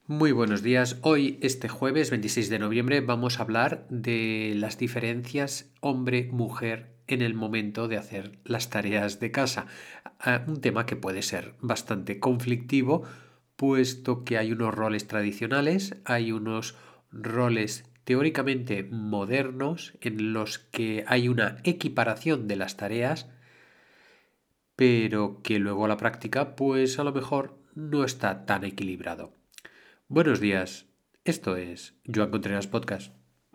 Muy buenos días. Hoy, este jueves 26 de noviembre, vamos a hablar de las diferencias hombre-mujer en el momento de hacer las tareas de casa. Un tema que puede ser bastante conflictivo, puesto que hay unos roles tradicionales, hay unos roles teóricamente modernos en los que hay una equiparación de las tareas, pero que luego a la práctica, pues a lo mejor no está tan equilibrado. Buenos días, esto es Joan Contreras Podcast.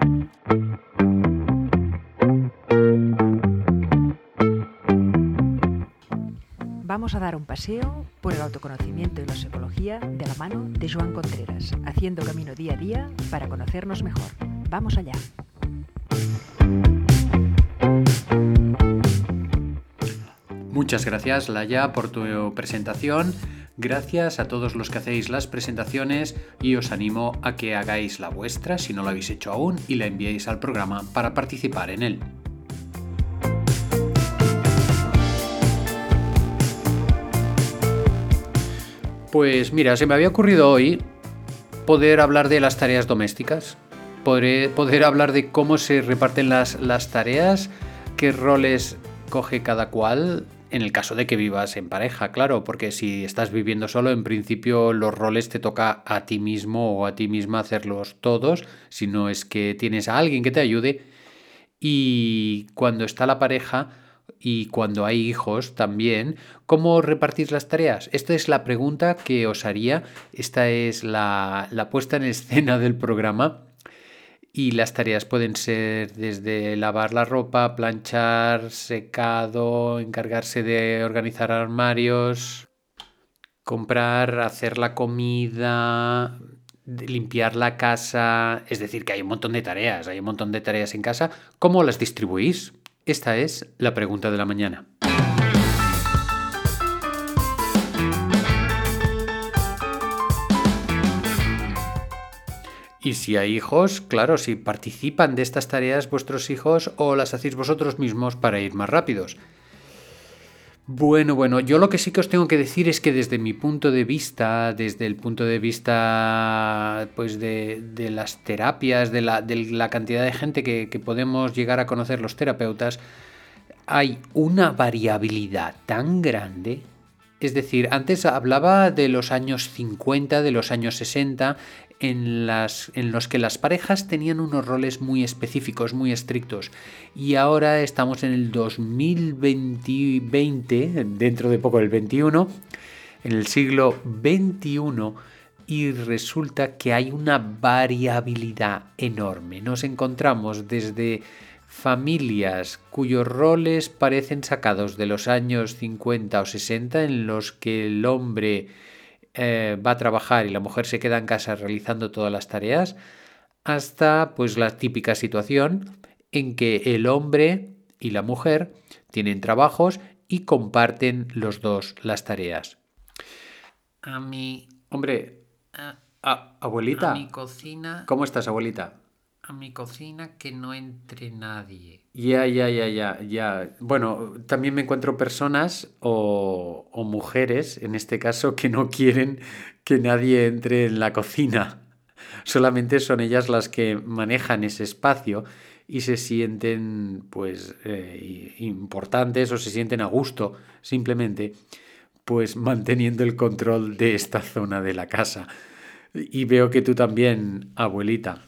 Vamos a dar un paseo por el autoconocimiento y la psicología de la mano de Joan Contreras, haciendo camino día a día para conocernos mejor. Vamos allá. Muchas gracias, Laia, por tu presentación. Gracias a todos los que hacéis las presentaciones y os animo a que hagáis la vuestra si no lo habéis hecho aún y la enviéis al programa para participar en él. Pues mira, se me había ocurrido hoy poder hablar de las tareas domésticas. Poder hablar de cómo se reparten las tareas, qué roles coge cada cual, en el caso de que vivas en pareja, claro, porque si estás viviendo solo, en principio los roles te toca a ti mismo o a ti misma hacerlos todos, si no es que tienes a alguien que te ayude. Y cuando está la pareja y cuando hay hijos también, ¿cómo repartís las tareas? Esta es la pregunta que os haría. Esta es la puesta en escena del programa. Y las tareas pueden ser desde lavar la ropa, planchar, secado, encargarse de organizar armarios, comprar, hacer la comida, limpiar la casa. Es decir, que hay un montón de tareas, en casa. ¿Cómo las distribuís? Esta es la pregunta de la mañana. Y si hay hijos, claro, si participan de estas tareas vuestros hijos o las hacéis vosotros mismos para ir más rápidos. Bueno, yo lo que sí que os tengo que decir es que desde mi punto de vista, desde el punto de vista pues de las terapias, de la cantidad de gente que podemos llegar a conocer los terapeutas, hay una variabilidad tan grande. Es decir, antes hablaba de los años 50, de los años 60, en los que las parejas tenían unos roles muy específicos, muy estrictos. Y ahora estamos en el 2020, dentro de poco el 21, en el siglo XXI, y resulta que hay una variabilidad enorme. Nos encontramos desde familias cuyos roles parecen sacados de los años 50 o 60, en los que el hombre va a trabajar y la mujer se queda en casa realizando todas las tareas, hasta pues la típica situación en que el hombre y la mujer tienen trabajos y comparten los dos las tareas. A mi, Hombre, a, abuelita, a mi cocina, ¿cómo estás, abuelita? a mi cocina que no entre nadie. Ya. Bueno, también me encuentro personas o mujeres, en este caso, que no quieren que nadie entre en la cocina. Solamente son ellas las que manejan ese espacio y se sienten, pues, importantes o se sienten a gusto, simplemente, pues, manteniendo el control de esta zona de la casa. Y veo que tú también, abuelita.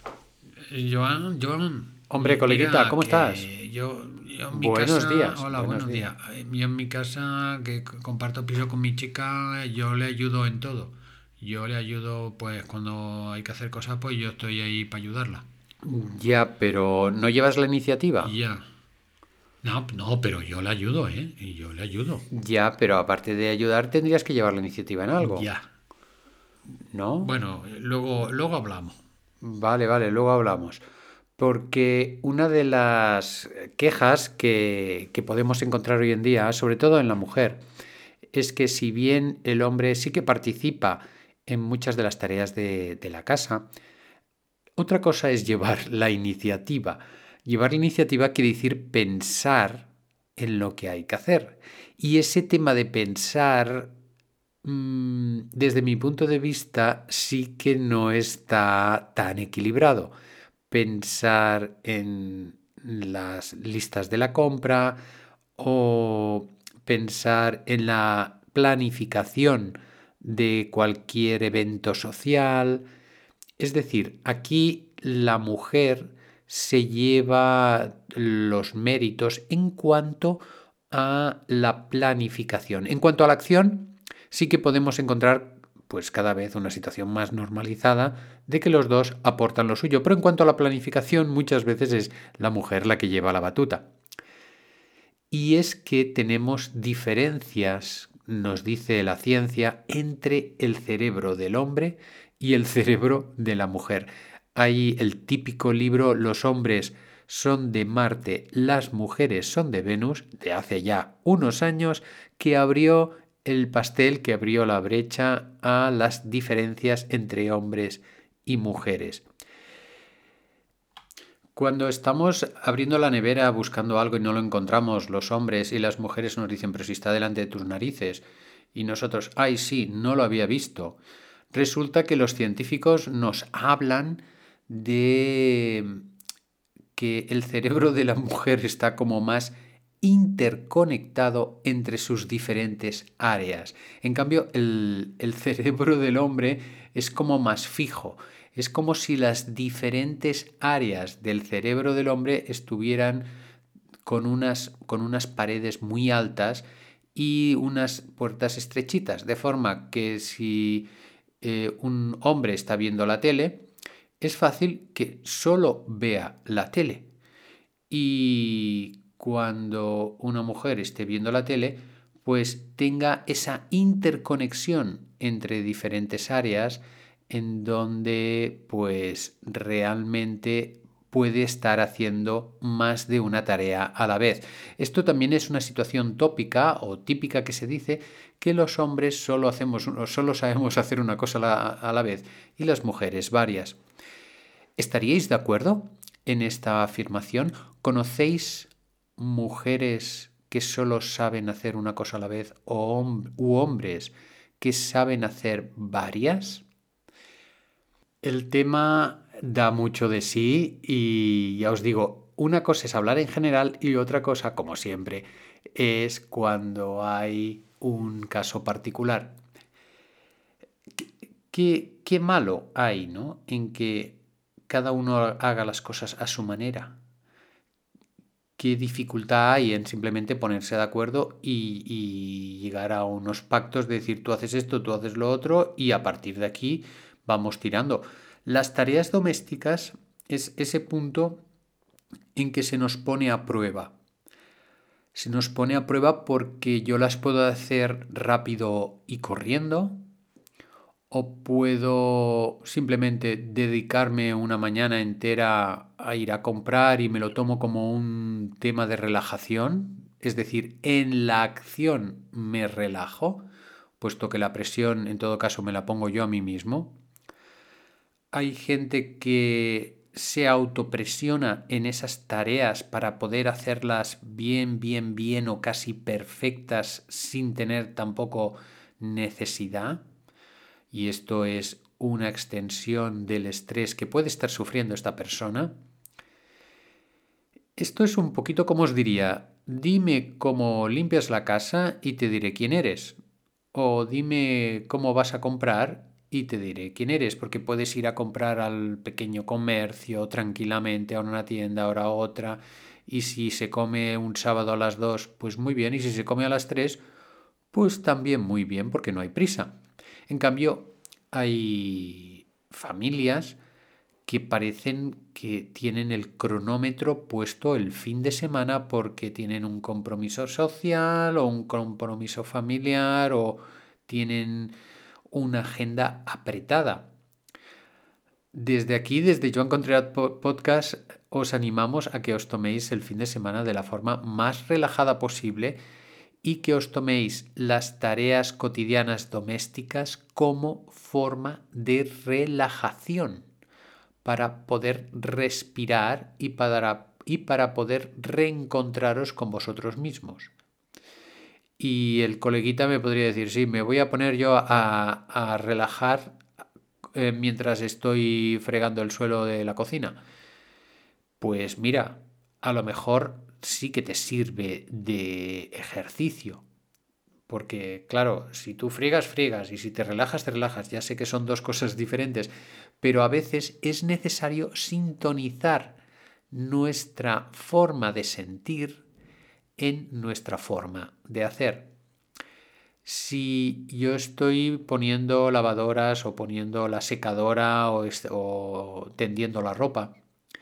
Joan, Hombre, coleguita, mira ¿cómo estás? que yo en mi Buenos casa, días, hola, buenos buenos días. días. Yo en mi casa que comparto piso con mi chica, yo le ayudo en todo. Yo le ayudo, pues cuando hay que hacer cosas, pues yo estoy ahí para ayudarla. Ya, pero ¿no llevas la iniciativa? Y ya. No, no, pero yo le ayudo, ¿eh? Y yo le ayudo. Ya, pero aparte de ayudar tendrías que llevar la iniciativa en algo, Ya. ¿no? Bueno, luego hablamos. Vale, luego hablamos. Porque una de las quejas que podemos encontrar hoy en día, sobre todo en la mujer, es que si bien el hombre sí que participa en muchas de las tareas de la casa, otra cosa es llevar la iniciativa. Llevar la iniciativa quiere decir pensar en lo que hay que hacer. Y ese tema de pensar desde mi punto de vista, sí que no está tan equilibrado. Pensar en las listas de la compra o pensar en la planificación de cualquier evento social. Es decir, aquí la mujer se lleva los méritos en cuanto a la planificación. En cuanto a la acción, sí que podemos encontrar pues cada vez una situación más normalizada de que los dos aportan lo suyo, pero en cuanto a la planificación muchas veces es la mujer la que lleva la batuta. Y es que tenemos diferencias, nos dice la ciencia, entre el cerebro del hombre y el cerebro de la mujer. Hay el típico libro Los hombres son de Marte, las mujeres son de Venus, de hace ya unos años, que abrió el pastel, que abrió la brecha a las diferencias entre hombres y mujeres. Cuando estamos abriendo la nevera buscando algo y no lo encontramos, los hombres y las mujeres nos dicen, pero si está delante de tus narices. Y nosotros, ay, sí, no lo había visto. Resulta que los científicos nos hablan de que el cerebro de la mujer está como más interconectado entre sus diferentes áreas. En cambio, el cerebro del hombre es como más fijo. Es como si las diferentes áreas del cerebro del hombre estuvieran con unas paredes muy altas y unas puertas estrechitas, de forma que si un hombre está viendo la tele, es fácil que solo vea la tele. Y cuando una mujer esté viendo la tele, pues tenga esa interconexión entre diferentes áreas en donde pues realmente puede estar haciendo más de una tarea a la vez. Esto también es una situación tópica o típica que se dice que los hombres solo sabemos hacer una cosa a la vez y las mujeres varias. ¿Estaríais de acuerdo en esta afirmación? ¿Conocéis mujeres que solo saben hacer una cosa a la vez u hombres que saben hacer varias? El tema da mucho de sí y ya os digo, una cosa es hablar en general y otra cosa, como siempre, es cuando hay un caso particular. ¿Qué malo hay, ¿no?, en que cada uno haga las cosas a su manera? ¿Qué dificultad hay en simplemente ponerse de acuerdo y llegar a unos pactos de decir tú haces esto, tú haces lo otro y a partir de aquí vamos tirando? Las tareas domésticas es ese punto en que se nos pone a prueba. Se nos pone a prueba porque yo las puedo hacer rápido y corriendo, o puedo simplemente dedicarme una mañana entera a ir a comprar y me lo tomo como un tema de relajación. Es decir, en la acción me relajo, puesto que la presión en todo caso me la pongo yo a mí mismo. Hay gente que se autopresiona en esas tareas para poder hacerlas bien, bien, bien o casi perfectas sin tener tampoco necesidad. Y esto es una extensión del estrés que puede estar sufriendo esta persona. Esto es un poquito como os diría, dime cómo limpias la casa y te diré quién eres. O dime cómo vas a comprar y te diré quién eres, porque puedes ir a comprar al pequeño comercio tranquilamente, a una tienda, ahora a otra, y si se come un sábado a las 2, pues muy bien, y si se come a las 3, pues también muy bien, porque no hay prisa. En cambio, hay familias que parecen que tienen el cronómetro puesto el fin de semana porque tienen un compromiso social o un compromiso familiar o tienen una agenda apretada. Desde aquí, desde Joan Contreras Podcast, os animamos a que os toméis el fin de semana de la forma más relajada posible y que os toméis las tareas cotidianas domésticas como forma de relajación para poder respirar y para poder reencontraros con vosotros mismos. Y el coleguita me podría decir, sí, me voy a poner yo a relajar mientras estoy fregando el suelo de la cocina. Pues mira, a lo mejor sí que te sirve de ejercicio. Porque, claro, si tú friegas, friegas, y si te relajas, te relajas. Ya sé que son dos cosas diferentes, pero a veces es necesario sintonizar nuestra forma de sentir en nuestra forma de hacer. Si yo estoy poniendo lavadoras o poniendo la secadora o tendiendo la ropa,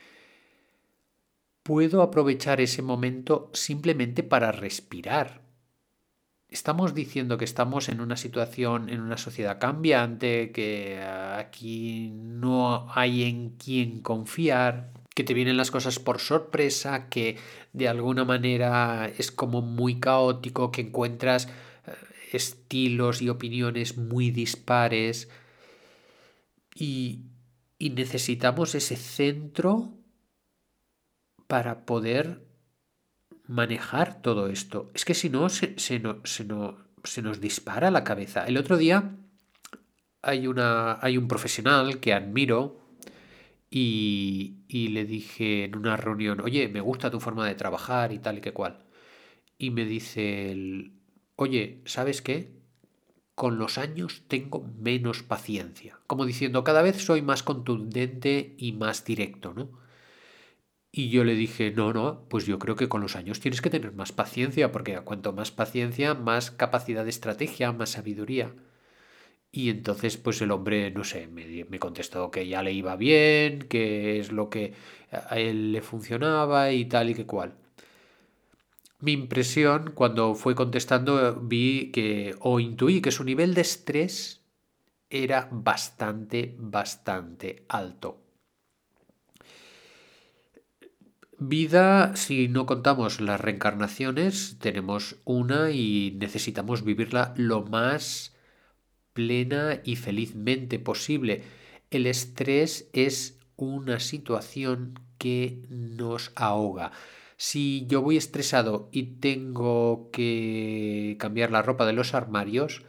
puedo aprovechar ese momento simplemente para respirar. Estamos diciendo que estamos en una situación, en una sociedad cambiante, que aquí no hay en quién confiar, que te vienen las cosas por sorpresa, que de alguna manera es como muy caótico, que encuentras estilos y opiniones muy dispares y, y necesitamos ese centro para poder manejar todo esto. Es que si no, se nos dispara la cabeza. El otro día hay un profesional que admiro y le dije en una reunión, oye, me gusta tu forma de trabajar y tal y que cual. Y me dice oye, ¿sabes qué? Con los años tengo menos paciencia. Como diciendo, cada vez soy más contundente y más directo, ¿no? Y yo le dije, no, pues yo creo que con los años tienes que tener más paciencia, porque cuanto más paciencia, más capacidad de estrategia, más sabiduría. Y entonces, pues el hombre, no sé, me contestó que ya le iba bien, que es lo que a él le funcionaba y tal y que cual. Mi impresión, cuando fue contestando, vi que, o intuí que su nivel de estrés era bastante alto. Vida, si no contamos las reencarnaciones, tenemos una y necesitamos vivirla lo más plena y felizmente posible. El estrés es una situación que nos ahoga. Si yo voy estresado y tengo que cambiar la ropa de los armarios,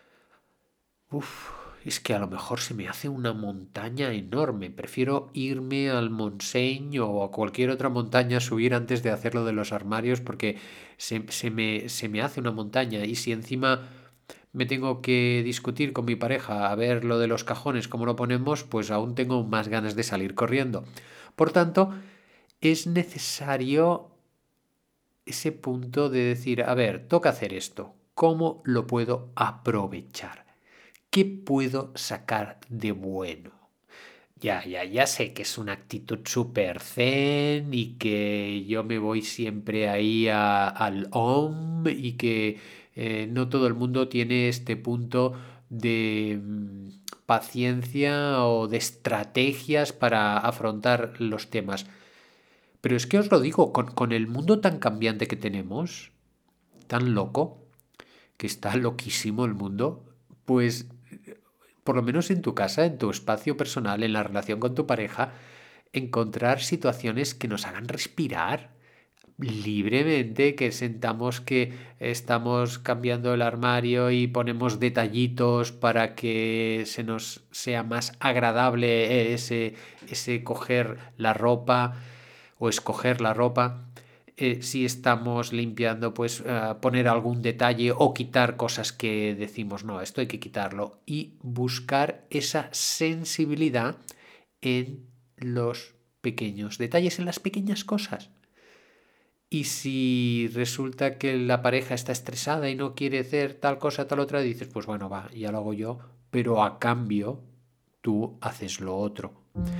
es que a lo mejor se me hace una montaña enorme. Prefiero irme al Montseny o a cualquier otra montaña, subir antes de hacerlo de los armarios, porque se me hace una montaña. Y si encima me tengo que discutir con mi pareja a ver lo de los cajones, cómo lo ponemos, pues aún tengo más ganas de salir corriendo. Por tanto, es necesario ese punto de decir, a ver, toca hacer esto. ¿Cómo lo puedo aprovechar? ¿Qué puedo sacar de bueno? Ya sé que es una actitud súper zen y que yo me voy siempre ahí al OM y que no todo el mundo tiene este punto de paciencia o de estrategias para afrontar los temas. Pero es que os lo digo, con el mundo tan cambiante que tenemos, tan loco, que está loquísimo el mundo, pues por lo menos en tu casa, en tu espacio personal, en la relación con tu pareja, encontrar situaciones que nos hagan respirar libremente, que sentamos que estamos cambiando el armario y ponemos detallitos para que se nos sea más agradable ese coger la ropa o escoger la ropa. Si estamos limpiando, pues poner algún detalle o quitar cosas que decimos, no, esto hay que quitarlo, y buscar esa sensibilidad en los pequeños detalles, en las pequeñas cosas. Y si resulta que la pareja está estresada y no quiere hacer tal cosa, tal otra, dices, pues bueno, va, ya lo hago yo, pero a cambio tú haces lo otro.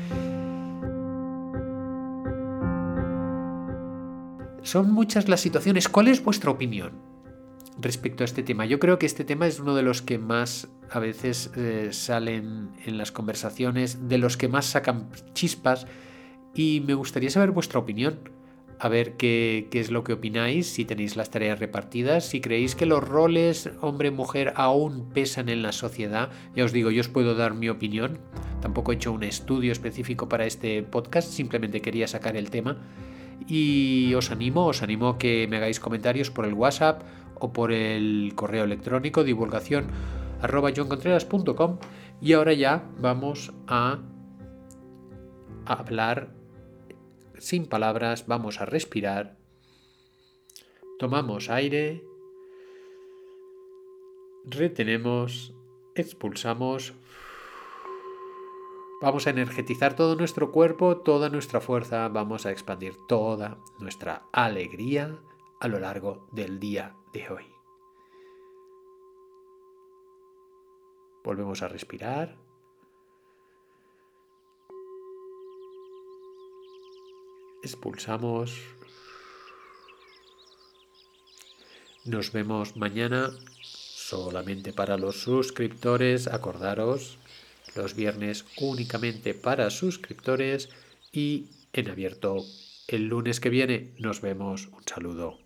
Son muchas las situaciones. ¿Cuál es vuestra opinión respecto a este tema? Yo creo que este tema es uno de los que más a veces salen en las conversaciones, de los que más sacan chispas, y me gustaría saber vuestra opinión. A ver qué es lo que opináis, si tenéis las tareas repartidas, si creéis que los roles hombre-mujer aún pesan en la sociedad. Ya os digo, yo os puedo dar mi opinión. Tampoco he hecho un estudio específico para este podcast, simplemente quería sacar el tema. Y os animo a que me hagáis comentarios por el WhatsApp o por el correo electrónico divulgación@joancontreras.com. Y ahora ya vamos a hablar sin palabras, vamos a respirar. Tomamos aire, retenemos, expulsamos. Vamos a energetizar todo nuestro cuerpo, toda nuestra fuerza, vamos a expandir toda nuestra alegría a lo largo del día de hoy. Volvemos a respirar. Expulsamos. Nos vemos mañana solamente para los suscriptores. Acordaros, los viernes únicamente para suscriptores y en abierto el lunes que viene. Nos vemos. Un saludo.